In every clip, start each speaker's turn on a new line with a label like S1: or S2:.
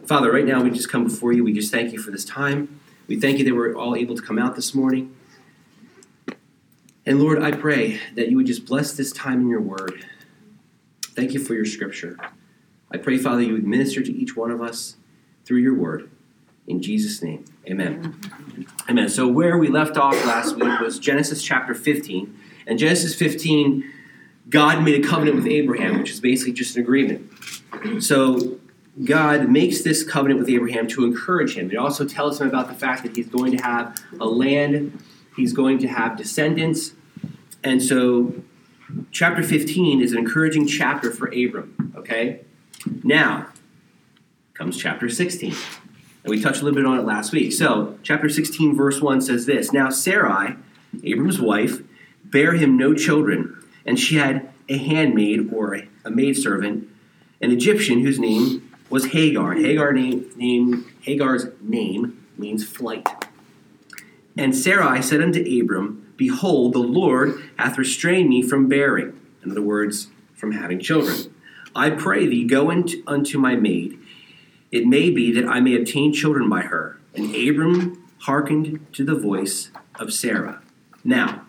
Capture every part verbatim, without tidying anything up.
S1: Father, right now we just come before you. We just thank you for this time. We thank you that we're all able to come out this morning. And Lord, I pray that you would just bless this time in your word. Thank you for your scripture. I pray, Father, you would minister to each one of us through your word. In Jesus' name, amen. Amen. So where we left off last week was Genesis chapter fifteen. And Genesis fifteen, God made a covenant with Abraham, which is basically just an agreement. So God makes this covenant with Abraham to encourage him. It also tells him about the fact that he's going to have a land, he's going to have descendants. And so chapter fifteen is an encouraging chapter for Abram, okay? Now comes chapter sixteen. And we touched a little bit on it last week. So, chapter sixteen, verse one says this, Now Sarai, Abram's wife, bare him no children, and she had a handmaid, or a maidservant, an Egyptian whose name was Hagar. Hagar name, name, Hagar's name means flight. And Sarai said unto Abram, Behold, the Lord hath restrained me from bearing. In other words, from having children. I pray thee, go in unto my maid. It may be that I may obtain children by her. And Abram hearkened to the voice of Sarah. Now,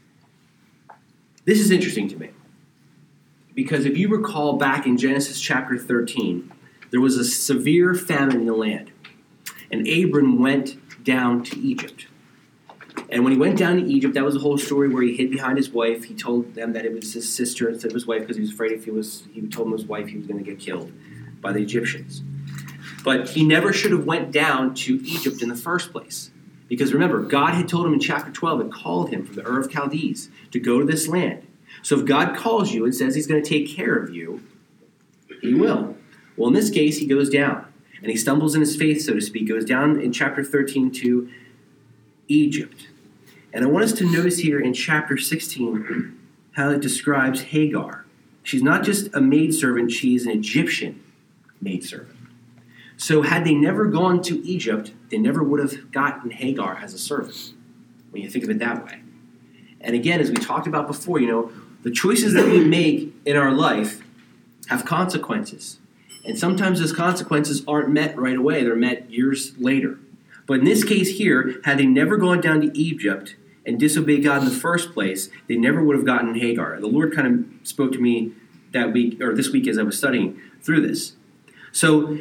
S1: this is interesting to me. Because if you recall back in Genesis chapter thirteen, there was a severe famine in the land. And Abram went down to Egypt. And when he went down to Egypt, that was a whole story where he hid behind his wife. He told them that it was his sister instead of his wife because he was afraid if he was, he told him his wife he was going to get killed by the Egyptians. But he never should have went down to Egypt in the first place. Because remember, God had told him in chapter twelve and called him from the Ur of Chaldees to go to this land. So if God calls you and says he's going to take care of you, he will. Well, in this case, he goes down. And he stumbles in his faith, so to speak. Goes down in chapter thirteen to Egypt. And I want us to notice here in chapter sixteen how it describes Hagar. She's not just a maidservant, she's an Egyptian maidservant. So had they never gone to Egypt, they never would have gotten Hagar as a servant, when you think of it that way. And again, as we talked about before, you know, the choices that we make in our life have consequences. And sometimes those consequences aren't met right away. They're met years later. But in this case here, had they never gone down to Egypt and disobeyed God in the first place, they never would have gotten Hagar. The Lord kind of spoke to me that week, or this week as I was studying through this. So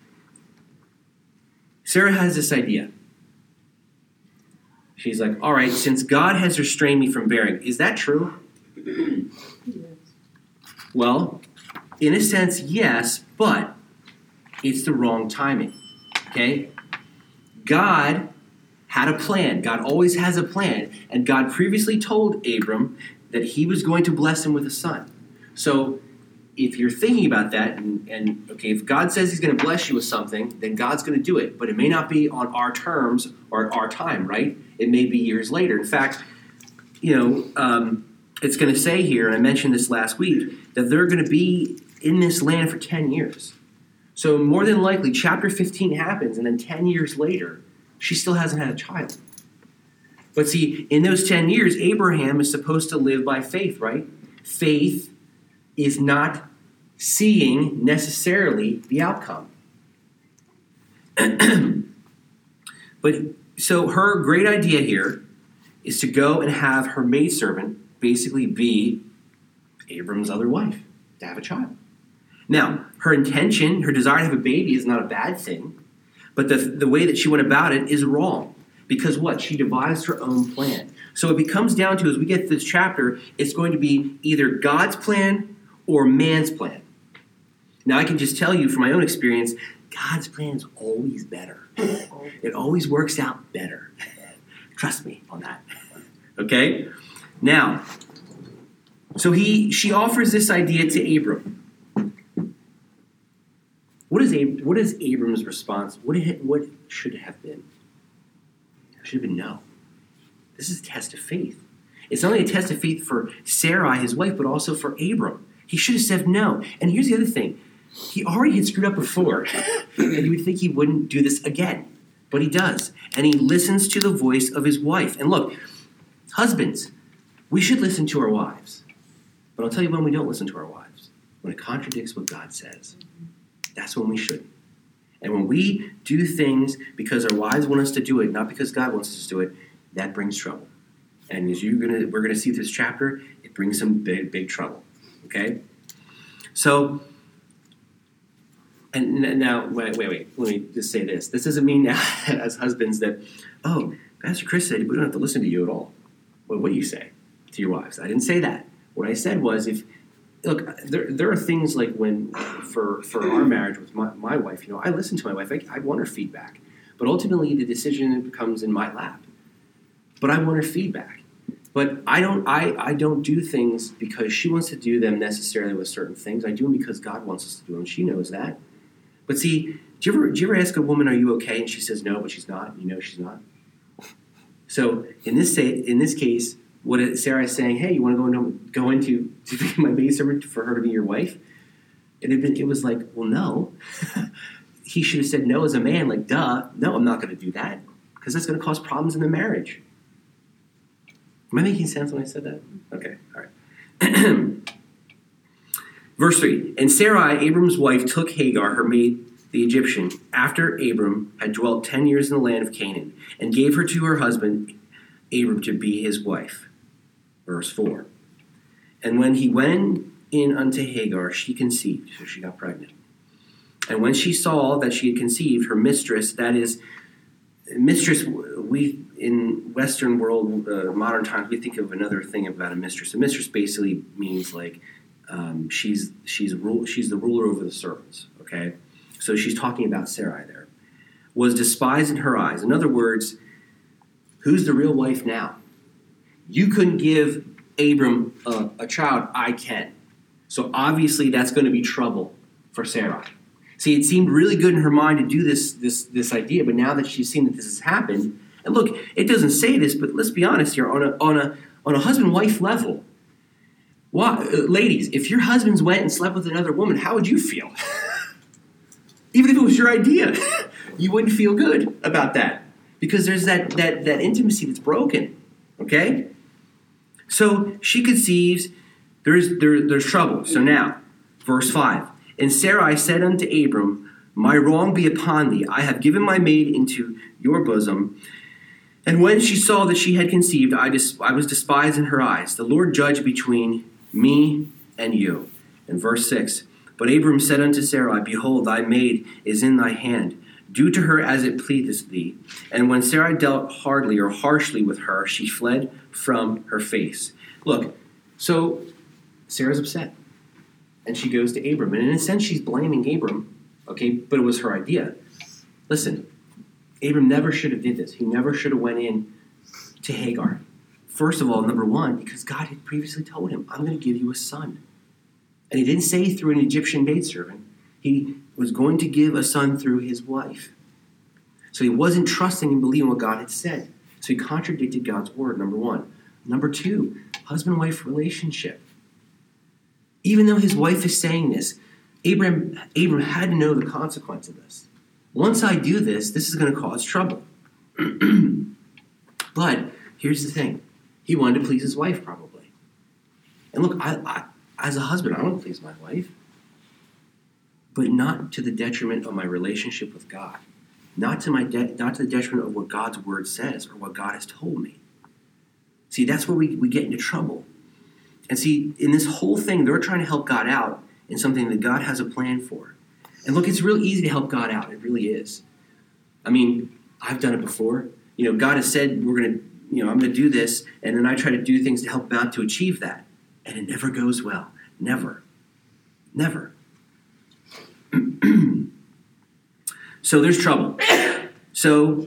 S1: Sarah has this idea. She's like, all right, since God has restrained me from bearing, is that true? Yes. Well, in a sense, yes, but it's the wrong timing, okay? God had a plan. God always has a plan. And God previously told Abram that he was going to bless him with a son. So if you're thinking about that, and, and okay, if God says he's going to bless you with something, then God's going to do it. But it may not be on our terms or at our time, right? It may be years later. In fact, you know, um, it's going to say here, and I mentioned this last week, that they're going to be in this land for ten years. So more than likely, chapter fifteen happens, and then ten years later, she still hasn't had a child. But see, in those ten years, Abraham is supposed to live by faith, right? Faith is not seeing necessarily the outcome. But so her great idea here is to go and have her maidservant basically be Abram's other wife, to have a child. Now, her intention, her desire to have a baby is not a bad thing, but the, the way that she went about it is wrong. Because what? She devised her own plan. So it comes down to, as we get to this chapter, it's going to be either God's plan or man's plan. Now, I can just tell you from my own experience, God's plan is always better. It always works out better. Trust me on that. Okay? Now, so he she offers this idea to Abram. What is Ab- what is Abram's response? What did it, what should it have been? It should have been no. This is a test of faith. It's not only a test of faith for Sarai, his wife, but also for Abram. He should have said no. And here's the other thing. He already had screwed up before. And you would think he wouldn't do this again. But he does. And he listens to the voice of his wife. And look, husbands, we should listen to our wives. But I'll tell you when we don't listen to our wives. When it contradicts what God says. That's when we shouldn't. And when we do things because our wives want us to do it, not because God wants us to do it, that brings trouble. And as you're gonna, we're going to see this chapter, it brings some big, big trouble. Okay? So, and now, wait, wait, wait. Let me just say this. This doesn't mean now, as husbands, that, oh, Pastor Chris said we don't have to listen to you at all. Well, what do you say to your wives? I didn't say that. What I said was, if look, there there are things like when, for for our marriage with my, my wife, you know, I listen to my wife. I, I want her feedback. But ultimately, the decision comes in my lap. But I want her feedback. But I don't I, I don't do things because she wants to do them necessarily with certain things. I do them because God wants us to do them. She knows that. But see, do you ever do you ever ask a woman, "Are you okay?" And she says no, but she's not. You know she's not. So in this say, in this case, what Sarah is saying, "Hey, you want to go into go into to be my maidservant for her to be your wife?" And it, been, it was like, well, no. He should have said no as a man, like, duh. No, I'm not going to do that because that's going to cause problems in the marriage. Am I making sense when I said that? Okay, all right. Verse three, and Sarai, Abram's wife, took Hagar, her maid, the Egyptian, after Abram had dwelt ten years in the land of Canaan, and gave her to her husband, Abram, to be his wife. Verse four, and when he went in unto Hagar, she conceived, so she got pregnant. And when she saw that she had conceived, her mistress, that is, mistress, we, in Western world, uh, modern times, we think of another thing about a mistress. A mistress basically means like, Um, she's she's rule she's the ruler over the servants. Okay, so she's talking about Sarai there. Was despised in her eyes. In other words, who's the real wife now? You couldn't give Abram a, a child. I can. So obviously that's going to be trouble for Sarai. See, it seemed really good in her mind to do this this this idea, but now that she's seen that this has happened, and look, it doesn't say this, but let's be honest here on a on a on a husband-wife level. Why, uh, ladies, if your husbands went and slept with another woman, how would you feel? Even if it was your idea, you wouldn't feel good about that because there's that that that intimacy that's broken. Okay, so she conceives. There's there, there's trouble. So now, verse five. And Sarai said unto Abram, my wrong be upon thee. I have given my maid into your bosom. And when she saw that she had conceived, I, dis- I was despised in her eyes. The Lord judged between me and you. And verse six. But Abram said unto Sarai, behold, thy maid is in thy hand. Do to her as it pleaseth thee. And when Sarai dealt hardly or harshly with her, she fled from her face. Look, so Sarah's upset. And she goes to Abram. And in a sense, she's blaming Abram, okay, but it was her idea. Listen, Abram never should have did this. He never should have went in to Hagar. First of all, number one, because God had previously told him, I'm going to give you a son. And he didn't say through an Egyptian maidservant. He was going to give a son through his wife. So he wasn't trusting and believing what God had said. So he contradicted God's word, number one. Number two, husband-wife relationship. Even though his wife is saying this, Abram, Abram had to know the consequence of this. Once I do this, this is going to cause trouble. But here's the thing. He wanted to please his wife, probably. And look, I, I, as a husband, I want to please my wife. But not to the detriment of my relationship with God. Not to, my de- not to the detriment of what God's word says or what God has told me. See, that's where we, we get into trouble. And see, in this whole thing, they're trying to help God out in something that God has a plan for. And look, it's real easy to help God out. It really is. I mean, I've done it before. You know, God has said, we're going to, you know, I'm going to do this. And then I try to do things to help God to achieve that. And it never goes well. Never. Never. So there's trouble. So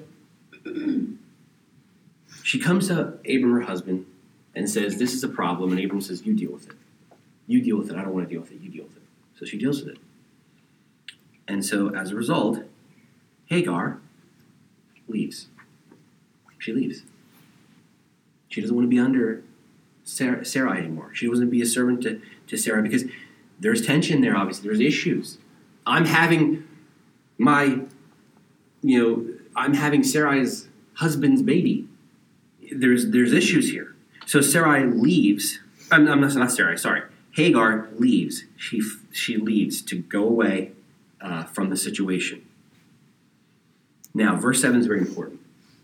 S1: she comes to Abram, her husband, and says, this is a problem. And Abram says, you deal with it. You deal with it. I don't want to deal with it. You deal with it. So she deals with it. And so as a result, Hagar leaves. She leaves. She doesn't want to be under Sarah, Sarai anymore. She doesn't want to be a servant to, to Sarah because there's tension there, obviously. There's issues. I'm having my, you know, I'm having Sarai's husband's baby. There's there's issues here. So Sarai leaves. I'm, I'm not, not Sarai, sorry. Hagar leaves. She she leaves to go away uh, from the situation. Now, verse seven is very important.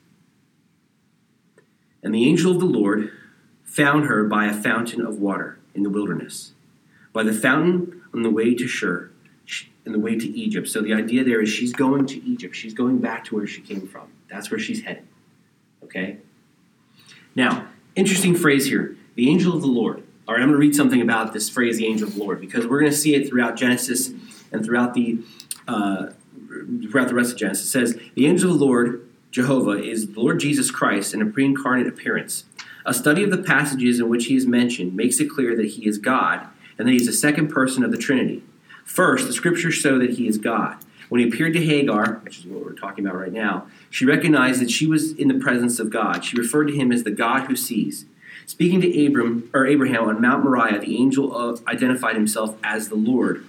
S1: And the angel of the Lord found her by a fountain of water in the wilderness, by the fountain on the way to Shur, in the way to Egypt. So the idea there is she's going to Egypt. She's going back to where she came from. That's where she's headed. Okay? Now, interesting phrase here. The angel of the Lord. All right, I'm going to read something about this phrase, the angel of the Lord, because we're going to see it throughout Genesis and throughout the uh, throughout the rest of Genesis. It says, the angel of the Lord, Jehovah, is the Lord Jesus Christ in a pre-incarnate appearance. A study of the passages in which he is mentioned makes it clear that he is God and that he is the second person of the Trinity. First, the scriptures show that he is God. When he appeared to Hagar, which is what we're talking about right now, she recognized that she was in the presence of God. She referred to him as the God who sees. Speaking to Abram or Abraham on Mount Moriah, the angel of, identified himself as the Lord,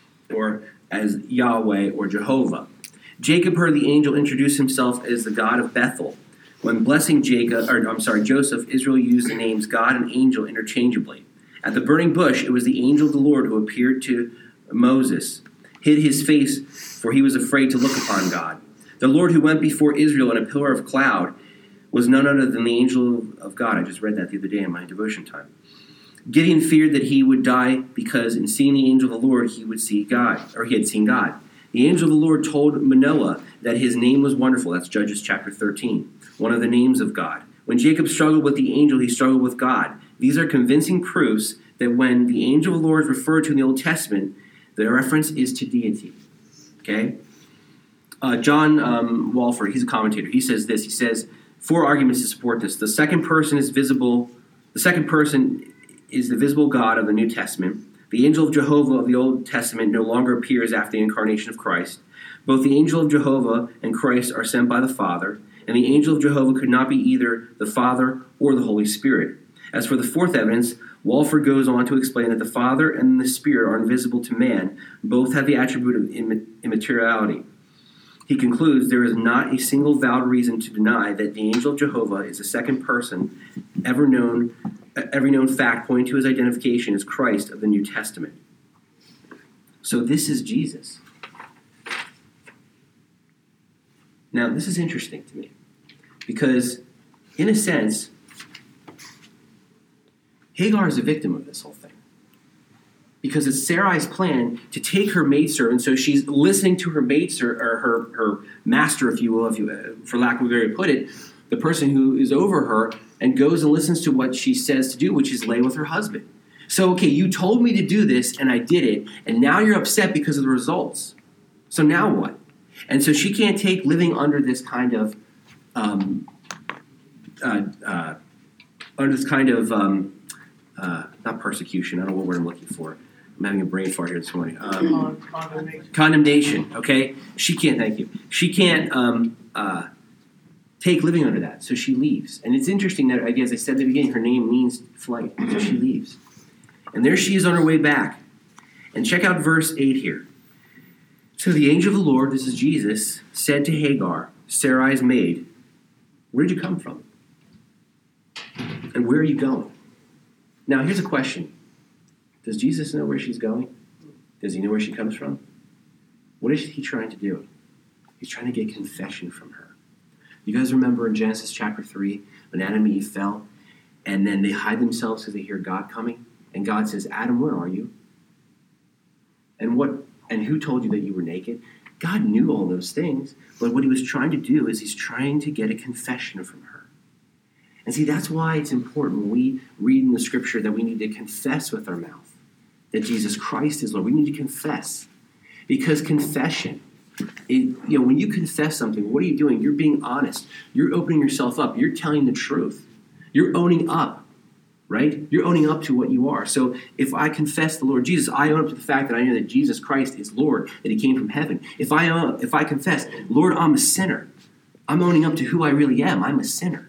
S1: or as Yahweh or Jehovah. Jacob heard the angel introduce himself as the God of Bethel. When blessing Jacob, or I'm sorry, Joseph, Israel used the names God and angel interchangeably. At the burning bush, it was the angel of the Lord who appeared to Moses, hid his face, for he was afraid to look upon God. The Lord who went before Israel in a pillar of cloud was none other than the angel of God. I just read that the other day in my devotion time. Gideon feared that he would die because in seeing the angel of the Lord, he would see God, or he had seen God. The angel of the Lord told Manoah that his name was wonderful. That's Judges chapter thirteen, one of the names of God. When Jacob struggled with the angel, he struggled with God. These are convincing proofs that when the angel of the Lord is referred to in the Old Testament, the reference is to deity. Okay? Uh, John um, Walford, he's a commentator. He says this. He says, four arguments to support this. The second person is visible. The second person is the visible God of the New Testament. The angel of Jehovah of the Old Testament no longer appears after the incarnation of Christ. Both the angel of Jehovah and Christ are sent by the Father, and the angel of Jehovah could not be either the Father or the Holy Spirit. As for the fourth evidence, Walford goes on to explain that the Father and the Spirit are invisible to man. Both have the attribute of immateriality. He concludes, there is not a single valid reason to deny that the angel of Jehovah is the second person ever known, every known fact pointing to his identification as Christ of the New Testament. So this is Jesus. Now, this is interesting to me because, in a sense, Hagar is a victim of this whole thing. Because it's Sarai's plan to take her maidservant, so she's listening to her maidservant, or her, her master, if you will, if you, for lack of a better way to put it, the person who is over her, and goes and listens to what she says to do, which is lay with her husband. So, okay, you told me to do this, and I did it, and now you're upset because of the results. So now what? And so she can't take living under this kind of, um, uh, uh, under this kind of, um, uh, not persecution, I don't know what word I'm looking for. I'm having a brain fart here this morning. Um, condemnation. Condemnation, okay? She can't, thank you. She can't um, uh, take living under that, so she leaves. And it's interesting that, as I said at the beginning, her name means flight, so she leaves. And there she is on her way back. And check out verse eight here. So the angel of the Lord, this is Jesus, said to Hagar, Sarai's maid, where did you come from? And where are you going? Now, here's a question. Does Jesus know where she's going? Does he know where she comes from? What is he trying to do? He's trying to get confession from her. You guys remember in Genesis chapter three, when Adam and Eve fell, and then they hide themselves because they hear God coming, and God says, Adam, where are you? And what? And who told you that you were naked? God knew all those things, but what he was trying to do is he's trying to get a confession from her. And see, that's why it's important when we read in the scripture that we need to confess with our mouth that Jesus Christ is Lord. We need to confess. Because confession, it, you know, when you confess something, what are you doing? You're being honest. You're opening yourself up. You're telling the truth. You're owning up, right? You're owning up to what you are. So if I confess the Lord Jesus, I own up to the fact that I know that Jesus Christ is Lord, that he came from heaven. If I own, if I confess, Lord, I'm a sinner, I'm owning up to who I really am. I'm a sinner.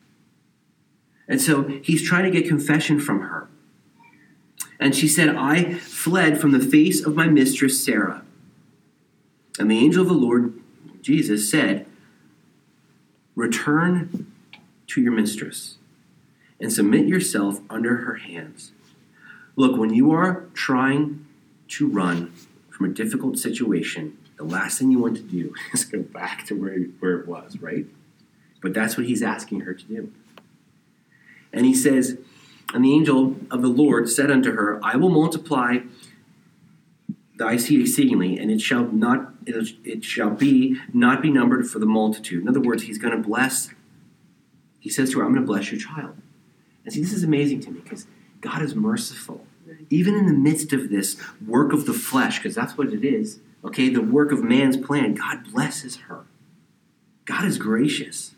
S1: And so he's trying to get confession from her. And she said, I fled from the face of my mistress Sarah. And the angel of the Lord, Jesus, said, return to your mistress and submit yourself under her hands. Look, when you are trying to run from a difficult situation, the last thing you want to do is go back to where, where it was, right? But that's what he's asking her to do. And he says, and the angel of the Lord said unto her, I will multiply thy seed exceedingly, and it shall not it, it shall be not be numbered for the multitude. In other words, he's going to bless. He says to her, I'm going to bless your child. And see, this is amazing to me because God is merciful. Even in the midst of this work of the flesh, because that's what it is, okay, the work of man's plan, God blesses her. God is gracious.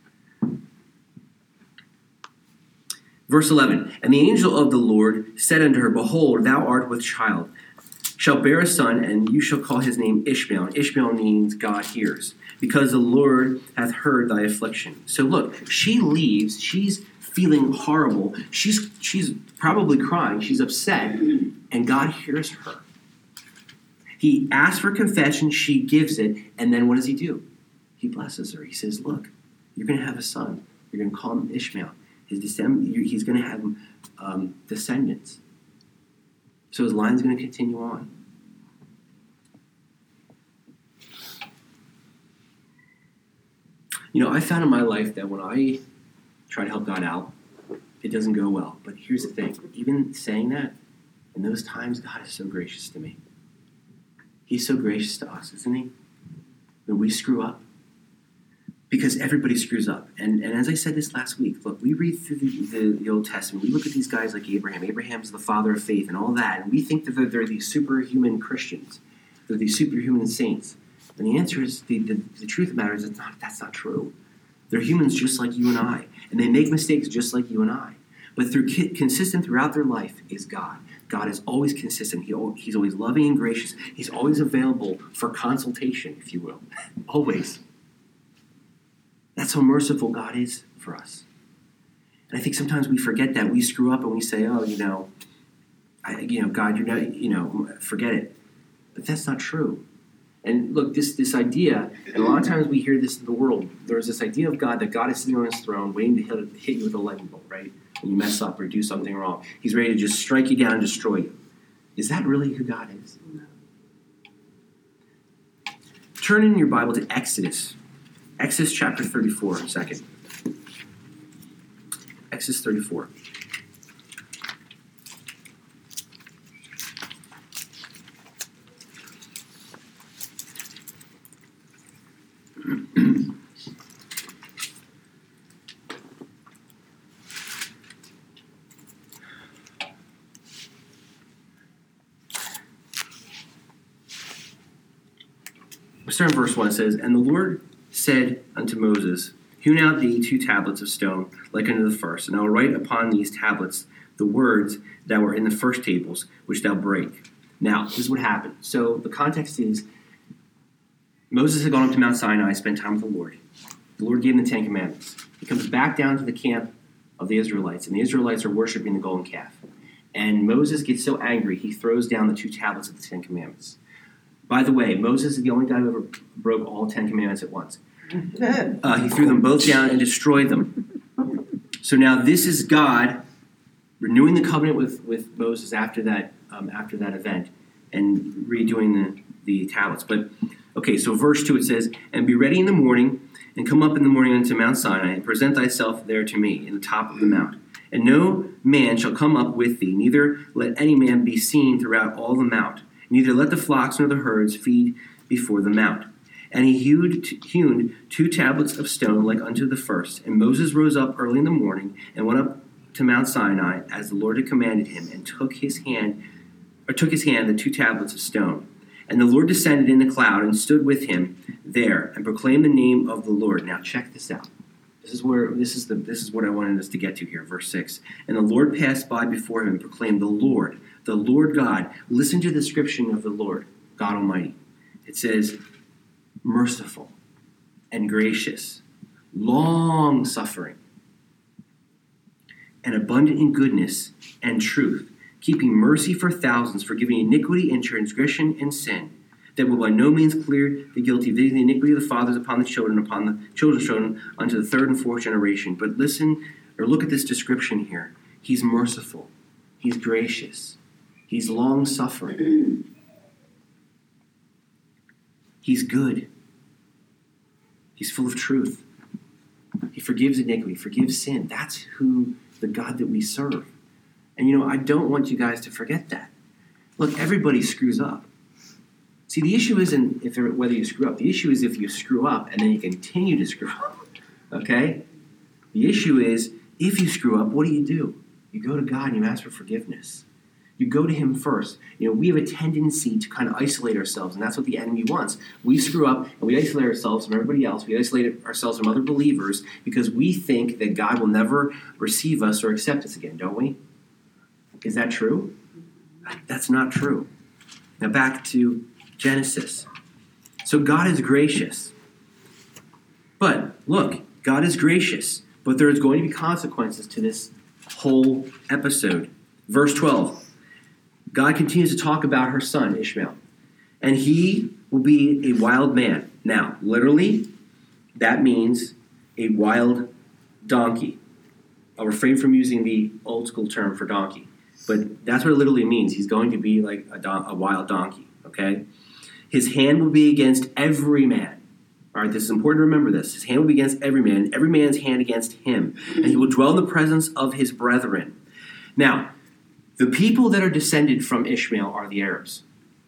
S1: Verse eleven, and the angel of the Lord said unto her, behold, thou art with child, shalt bear a son, and you shall call his name Ishmael. And Ishmael means God hears, because the Lord hath heard thy affliction. So look, she leaves, she's feeling horrible, she's she's probably crying, she's upset, and God hears her. He asks for confession, she gives it, and then what does he do? He blesses her. He says, look, you're going to have a son. You're going to call him Ishmael. His descend- he's going to have um, descendants. So his line's going to continue on. You know, I found in my life that when I try to help God out, it doesn't go well. But here's the thing. Even saying that, in those times, God is so gracious to me. He's so gracious to us, isn't he? When we screw up. Because everybody screws up. And, and as I said this last week, look, we read through the, the, the Old Testament. We look at these guys like Abraham. Abraham's the father of faith and all that. And we think that they're, they're these superhuman Christians. They're these superhuman saints. And the answer is, the, the, the truth of the matter is, it's not, that's not true. They're humans just like you and I. And they make mistakes just like you and I. But through consistent throughout their life is God. God is always consistent. He, he's always loving and gracious. He's always available for consultation, if you will. Always. That's how merciful God is for us. And I think sometimes we forget that. We screw up and we say, oh, you know, I, you know, God, you're not, you know, forget it. But that's not true. And look, this this idea, and a lot of times we hear this in the world, there's this idea of God, that God is sitting on his throne waiting to hit, hit you with a lightning bolt, right? When you mess up or do something wrong. He's ready to just strike you down and destroy you. Is that really who God is? No. Turn in your Bible to Exodus. Exodus chapter thirty-four, a second. Exodus thirty-four. Starting verse one, it says, and the Lord said unto Moses, hew out thee two tablets of stone, like unto the first, and I will write upon these tablets the words that were in the first tables, which thou break. Now, this is what happened. So the context is, Moses had gone up to Mount Sinai, spent time with the Lord. The Lord gave him the Ten Commandments. He comes back down to the camp of the Israelites, and the Israelites are worshiping the golden calf. And Moses gets so angry, he throws down the two tablets of the Ten Commandments. By the way, Moses is the only guy who ever broke all Ten Commandments at once. Uh, he threw them both down and destroyed them. So now this is God renewing the covenant with, with Moses after that um, after that event and redoing the, the tablets. But, okay, so verse two, it says, and be ready in the morning, and come up in the morning unto Mount Sinai, and present thyself there to me in the top of the mount. And no man shall come up with thee, neither let any man be seen throughout all the mount. Neither let the flocks nor the herds feed before the mount. And he hewed, hewn two tablets of stone like unto the first. And Moses rose up early in the morning and went up to Mount Sinai as the Lord had commanded him, and took his hand, or took his hand the two tablets of stone. And the Lord descended in the cloud and stood with him there, and proclaimed the name of the Lord. Now check this out. This is where this is the this is what I wanted us to get to here, verse six. And the Lord passed by before him and proclaimed, the Lord, the Lord God. Listen to the description of the Lord, God Almighty. It says, merciful and gracious, long-suffering, and abundant in goodness and truth, keeping mercy for thousands, forgiving iniquity and transgression and sin, that will by no means clear the guilty, visiting the iniquity of the fathers upon the children, upon the children's children, unto the third and fourth generation. But listen, or look at this description here. He's merciful. He's gracious. He's long-suffering. He's good. He's full of truth. He forgives iniquity, forgives sin. That's who the God that we serve. And you know, I don't want you guys to forget that. Look, everybody screws up. See, the issue isn't if whether you screw up. The issue is if you screw up and then you continue to screw up. Okay? The issue is if you screw up, what do you do? You go to God and you ask for forgiveness. You go to him first. You know, we have a tendency to kind of isolate ourselves, and that's what the enemy wants. We screw up, and we isolate ourselves from everybody else. We isolate ourselves from other believers because we think that God will never receive us or accept us again, don't we? Is that true? That's not true. Now back to Genesis. So God is gracious. But, look, God is gracious, but there is going to be consequences to this whole episode. Verse twelve. God continues to talk about her son, Ishmael. And he will be a wild man. Now, literally, that means a wild donkey. I'll refrain from using the old school term for donkey. But that's what it literally means. He's going to be like a, don- a wild donkey, okay? His hand will be against every man. All right, this is important to remember this. His hand will be against every man, every man's hand against him. And he will dwell in the presence of his brethren. Now, the people that are descended from Ishmael are the Arabs.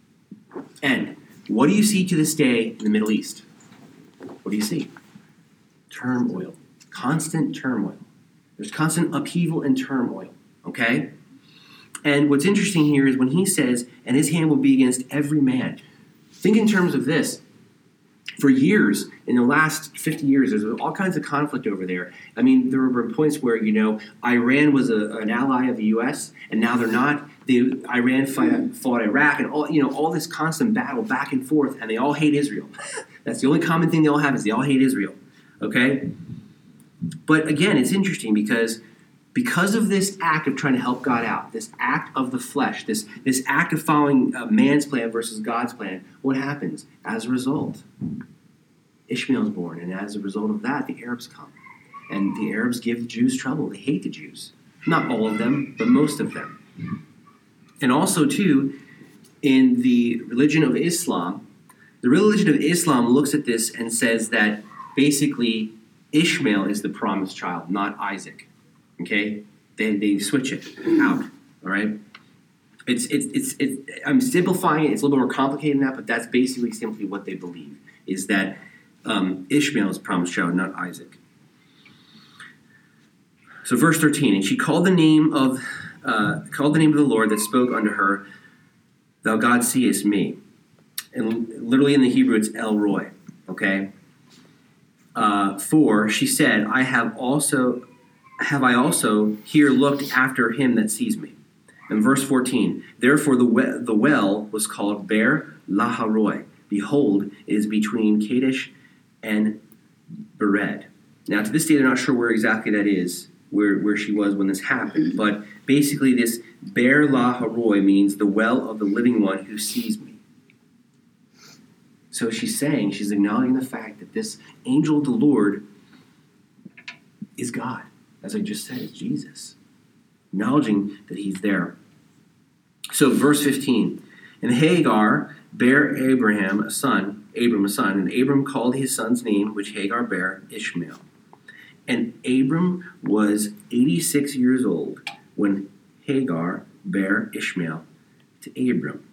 S1: And what do you see to this day in the Middle East? What do you see? Turmoil. Constant turmoil. There's constant upheaval and turmoil. Okay? And what's interesting here is when he says, and his hand will be against every man. Think in terms of this. For years, in the last fifty years, there's all kinds of conflict over there. I mean, there were points where, you know, Iran was a, an ally of the U S, and now they're not. They, Iran fight, fought Iraq, and all, you know, all this constant battle back and forth, and they all hate Israel. That's the only common thing they all have is they all hate Israel. Okay? But again, it's interesting because because of this act of trying to help God out, this act of the flesh, this, this act of following uh, man's plan versus God's plan, what happens? As a result, Ishmael is born, and as a result of that, the Arabs come. And the Arabs give the Jews trouble. They hate the Jews. Not all of them, but most of them. And also, too, in the religion of Islam, the religion of Islam looks at this and says that basically Ishmael is the promised child, not Isaac. Okay? They they switch it out. All right? It's it's it's it's I'm simplifying it. It's a little bit more complicated than that, but that's basically simply what they believe is that um, Ishmael is the promised child, not Isaac. So verse thirteen, and she called the name of uh, called the name of the Lord that spoke unto her, "Thou God seest me." And literally in the Hebrew, it's El Roi. Okay. Uh, for she said, "I have also." Have I also here looked after him that sees me? And verse fourteen, therefore the well, the well was called Beer Laharoi. Behold, it is between Kadesh and Bered. Now, to this day, they're not sure where exactly that is, where, where she was when this happened. But basically, this Beer Laharoi means the well of the living one who sees me. So she's saying, she's acknowledging the fact that this angel of the Lord is God. As I just said, it's Jesus. Acknowledging that he's there. So verse fifteen. And Hagar bare Abraham a son, Abram a son, and Abram called his son's name, which Hagar bare, Ishmael. And Abram was eighty-six years old when Hagar bare Ishmael to Abram.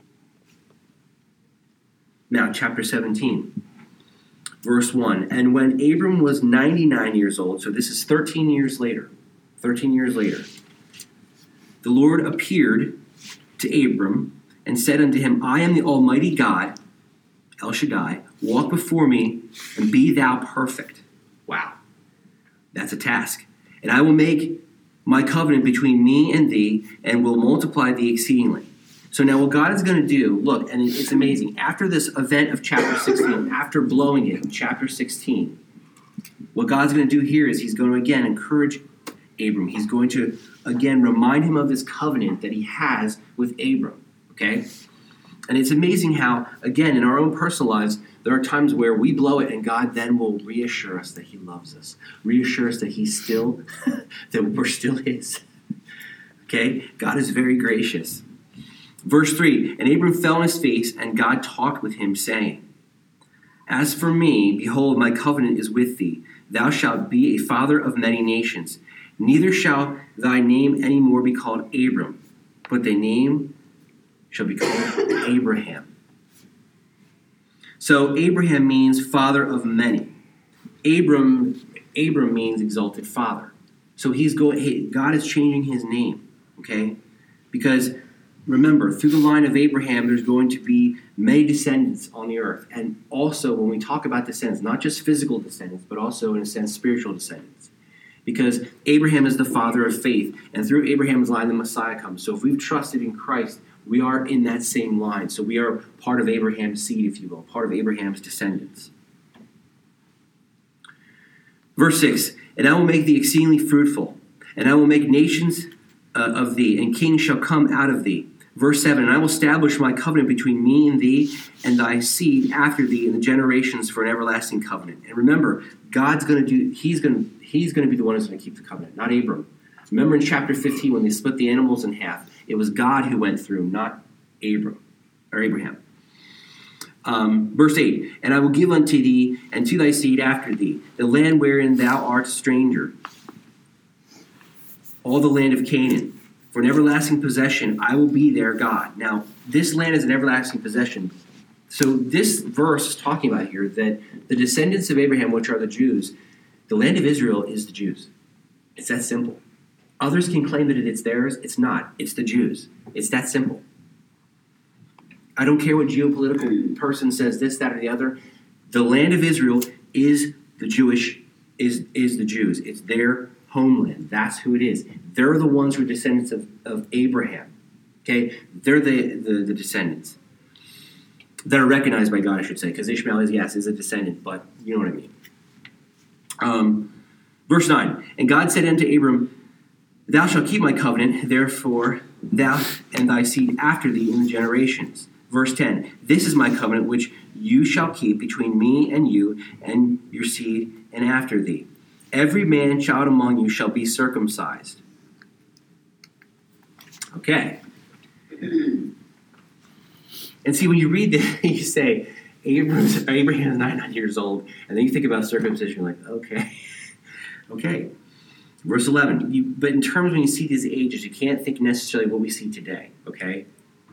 S1: Now, chapter seventeen. Verse one, and when Abram was ninety-nine years old, so this is thirteen years later, thirteen years later, the Lord appeared to Abram and said unto him, I am the Almighty God, El Shaddai, walk before me and be thou perfect. Wow, that's a task. And I will make my covenant between me and thee and will multiply thee exceedingly. So now what God is going to do, look, and it's amazing. After this event of chapter sixteen, after blowing it in chapter sixteen, what God's going to do here is he's going to again encourage Abram. He's going to again remind him of this covenant that he has with Abram, okay? And it's amazing how, again, in our own personal lives, there are times where we blow it and God then will reassure us that he loves us, reassure us that he's still, that we're still his, okay? God is very gracious. Verse three, and Abram fell on his face, and God talked with him, saying, As for me, behold, my covenant is with thee. Thou shalt be a father of many nations. Neither shall thy name any more be called Abram, but thy name shall be called Abraham. So Abraham means father of many. Abram, Abram means exalted father. So he's going. Hey, God is changing his name, okay? Because remember, through the line of Abraham, there's going to be many descendants on the earth. And also, when we talk about descendants, not just physical descendants, but also, in a sense, spiritual descendants. Because Abraham is the father of faith, and through Abraham's line, the Messiah comes. So if we've trusted in Christ, we are in that same line. So we are part of Abraham's seed, if you will, part of Abraham's descendants. Verse six, and I will make thee exceedingly fruitful, and I will make nations uh, of thee, and kings shall come out of thee. Verse seven, and I will establish my covenant between me and thee and thy seed after thee in the generations for an everlasting covenant. And remember, God's going to do, he's going to, he's going to be the one who's going to keep the covenant, not Abram. Remember in chapter fifteen when they split the animals in half, it was God who went through, not Abram or Abraham. Um, verse eight, and I will give unto thee and to thy seed after thee the land wherein thou art a stranger, all the land of Canaan, for an everlasting possession. I will be their God. Now, this land is an everlasting possession. So this verse is talking about here that the descendants of Abraham, which are the Jews, the land of Israel is the Jews. It's that simple. Others can claim that it's theirs. It's not. It's the Jews. It's that simple. I don't care what geopolitical person says this, that, or the other. The land of Israel is the Jewish, is, is the Jews. It's their homeland. That's who it is. They're the ones who are descendants of, of Abraham. Okay? They're the, the, the descendants that are recognized by God, I should say, because Ishmael is, yes, is a descendant, but you know what I mean. Um, verse nine, and God said unto Abram, thou shalt keep my covenant, therefore thou and thy seed after thee in the generations. Verse ten, this is my covenant which you shall keep between me and you and your seed and after thee. Every man child among you shall be circumcised. Okay. And see, when you read this, you say, Abraham's, Abraham's ninety-nine years old, and then you think about circumcision, you're like, okay. Okay. Verse eleven, you, but in terms when you see these ages, you can't think necessarily what we see today, okay?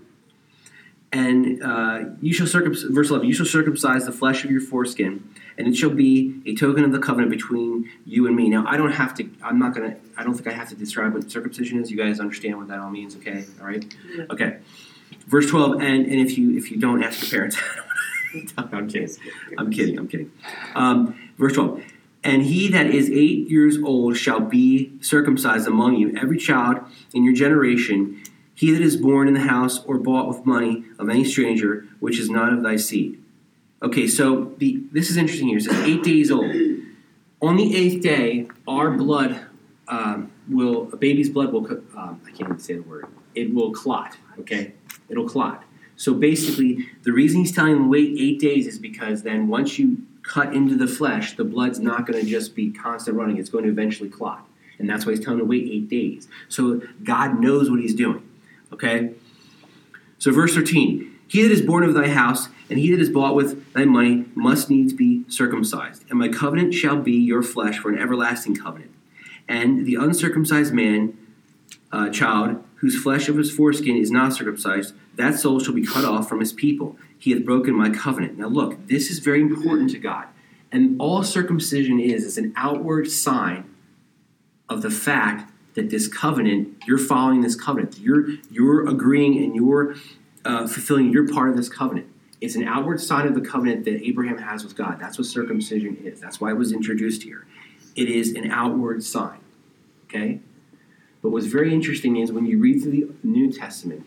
S1: And uh, you shall circumcise, verse eleven, you shall circumcise the flesh of your foreskin, and it shall be a token of the covenant between you and me. Now, I don't have to, I'm not going to, I don't think I have to describe what circumcision is. You guys understand what that all means, okay? All right? Yeah. Okay. Verse twelve, and, and if you if you don't, ask your parents. I'm kidding. I'm kidding. I'm kidding. Um, verse twelve, and he that is eight years old shall be circumcised among you, every child in your generation, he that is born in the house or bought with money of any stranger, which is not of thy seed. Okay, so the this is interesting here. It says eight days old. On the eighth day, our blood um, will, a baby's blood will, um, I can't even say the word, it will clot, okay? It'll clot. So basically, the reason he's telling them to wait eight days is because then once you cut into the flesh, the blood's not going to just be constant running. It's going to eventually clot. And that's why he's telling them to wait eight days. So God knows what he's doing. Okay? So verse thirteen, he that is born of thy house, and he that is bought with thy money, must needs be circumcised. And my covenant shall be your flesh for an everlasting covenant. And the uncircumcised man, uh, child, whose flesh of his foreskin is not circumcised, that soul shall be cut off from his people. He hath broken my covenant. Now look, this is very important to God. And all circumcision is, is an outward sign of the fact that this covenant, you're following this covenant. You're, you're agreeing and you're uh, fulfilling your part of this covenant. It's an outward sign of the covenant that Abraham has with God. That's what circumcision is. That's why it was introduced here. It is an outward sign. Okay? But what's very interesting is when you read through the New Testament,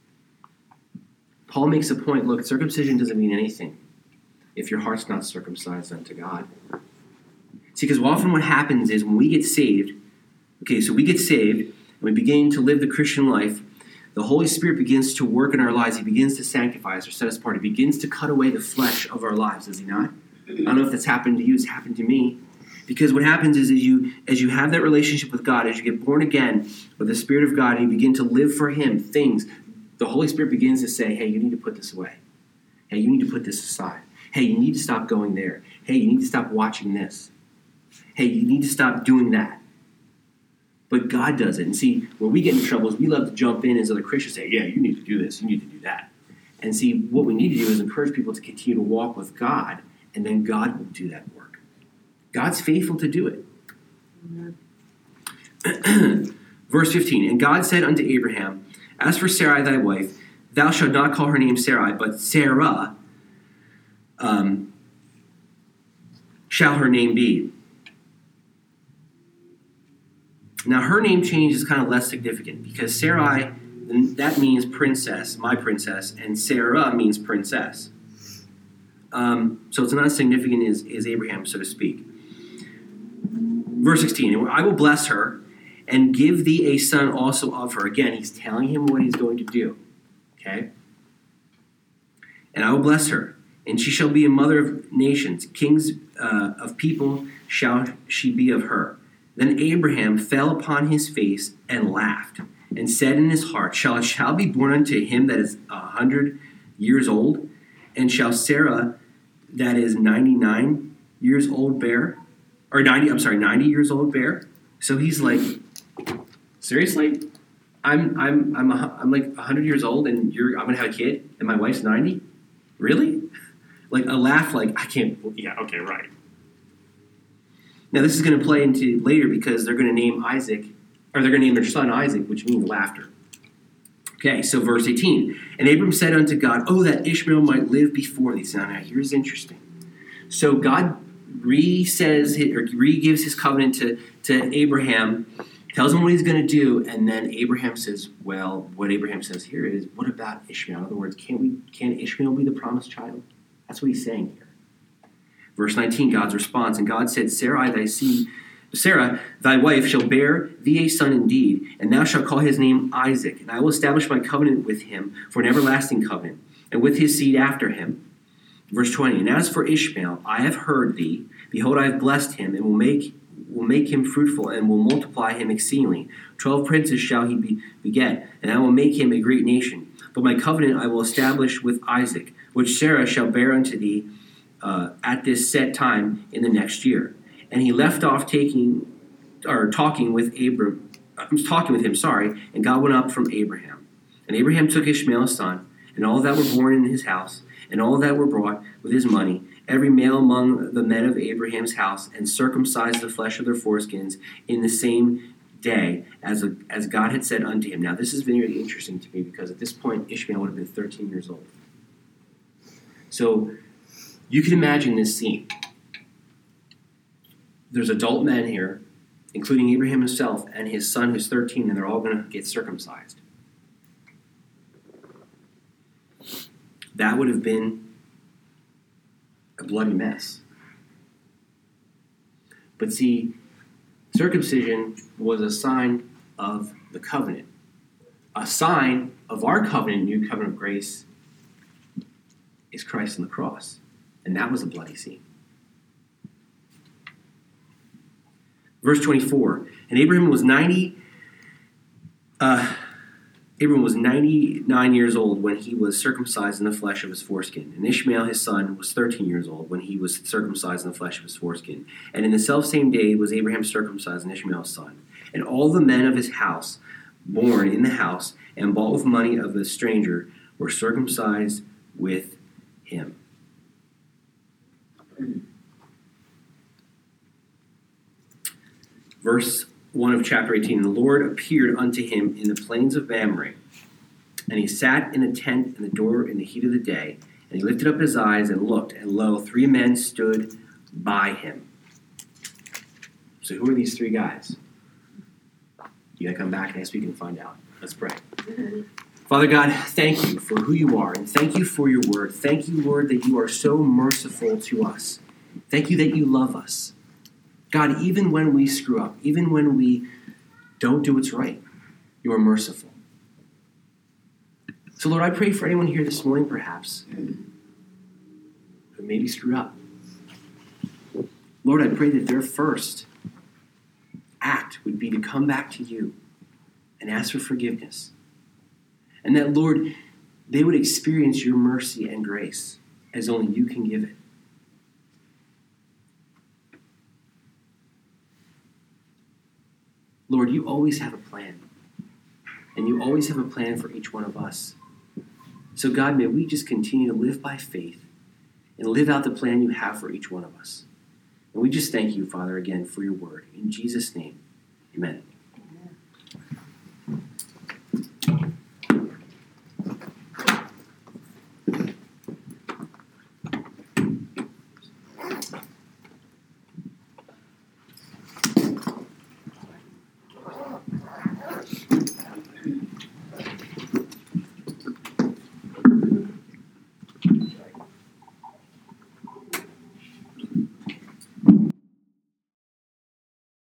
S1: Paul makes a point, look, circumcision doesn't mean anything if your heart's not circumcised unto God. See, because often what happens is when we get saved, okay, so we get saved, and we begin to live the Christian life, the Holy Spirit begins to work in our lives. He begins to sanctify us or set us apart. He begins to cut away the flesh of our lives, does he not? I don't know if that's happened to you. It's happened to me. Because what happens is as you, as you have that relationship with God, as you get born again with the Spirit of God, and you begin to live for him, things, the Holy Spirit begins to say, hey, you need to put this away. Hey, you need to put this aside. Hey, you need to stop going there. Hey, you need to stop watching this. Hey, you need to stop doing that. But God does it. And see, when we get in trouble, is we love to jump in as other Christians say, yeah, you need to do this, you need to do that. And see, what we need to do is encourage people to continue to walk with God, and then God will do that work. God's faithful to do it. Verse fifteen, and God said unto Abraham, as for Sarai thy wife, thou shalt not call her name Sarai, but Sarah um, shall her name be. Now, her name change is kind of less significant because Sarai, that means princess, my princess, and Sarah means princess. Um, so it's not as significant as, as Abraham, so to speak. Verse sixteen, and I will bless her and give thee a son also of her. Again, he's telling him what he's going to do. Okay? And I will bless her, and she shall be a mother of nations. Kings uh, of people shall she be of her. Then Abraham fell upon his face and laughed, and said in his heart, Shall a child be born unto him that is a hundred years old? And shall Sarah, that is ninety-nine years old, bear? Or ninety, I'm sorry, ninety years old, bear? So he's like, seriously? I'm I'm I'm a, I'm like a hundred years old, and you're I'm gonna have a kid, and my wife's ninety? Really? Like a laugh, like I can't. Yeah, okay, right. Now, this is going to play into later because they're going to name Isaac, or they're going to name their son Isaac, which means laughter. Okay, so verse eighteen. And Abram said unto God, oh, that Ishmael might live before thee. Now, now here's interesting. So God re-says, or re-gives his covenant to, to Abraham, tells him what he's going to do, and then Abraham says, well, what Abraham says here is, what about Ishmael? In other words, can we, can Ishmael be the promised child? That's what he's saying here. Verse nineteen, God's response, and God said, Sarai, thy seed, Sarah, thy wife, shall bear thee a son indeed, and thou shalt call his name Isaac. And I will establish my covenant with him for an everlasting covenant, and with his seed after him. Verse twenty, and as for Ishmael, I have heard thee. Behold, I have blessed him, and will make will make him fruitful, and will multiply him exceedingly. Twelve princes shall he be, beget, and I will make him a great nation. But my covenant I will establish with Isaac, which Sarah shall bear unto thee Uh, at this set time in the next year. And he left off taking, or talking with Abram, I was talking with him, sorry, and God went up from Abraham. And Abraham took Ishmael his son, and all that were born in his house, and all that were brought with his money, every male among the men of Abraham's house, and circumcised the flesh of their foreskins in the same day as, a, as God had said unto him. Now this is very interesting to me because at this point Ishmael would have been thirteen years old. So you can imagine this scene. There's adult men here, including Abraham himself and his son who's thirteen, and they're all going to get circumcised. That would have been a bloody mess. But see, circumcision was a sign of the covenant. A sign of our covenant, new covenant of grace, is Christ on the cross. And that was a bloody scene. Verse twenty-four. And Abraham was ninety. Uh, Abraham was ninety-nine years old when he was circumcised in the flesh of his foreskin. And Ishmael, his son, was thirteen years old when he was circumcised in the flesh of his foreskin. And in the selfsame day was Abraham circumcised and Ishmael's son. And all the men of his house, born in the house, and bought with money of the stranger, were circumcised with him. Verse one of chapter eighteen, the Lord appeared unto him in the plains of Mamre, and he sat in a tent in the door in the heat of the day, and he lifted up his eyes and looked, and lo, three men stood by him. So who are these three guys? You gotta come back next week and find out. Let's pray. Father God, thank you for who you are, and thank you for your word. Thank you, Lord, that you are so merciful to us. Thank you that you love us. God, even when we screw up, even when we don't do what's right, you are merciful. So, Lord, I pray for anyone here this morning, perhaps, who maybe screwed up. Lord, I pray that their first act would be to come back to you and ask for forgiveness. And that, Lord, they would experience your mercy and grace as only you can give it. Lord, you always have a plan. And you always have a plan for each one of us. So God, may we just continue to live by faith and live out the plan you have for each one of us. And we just thank you, Father, again, for your word. In Jesus' name, amen.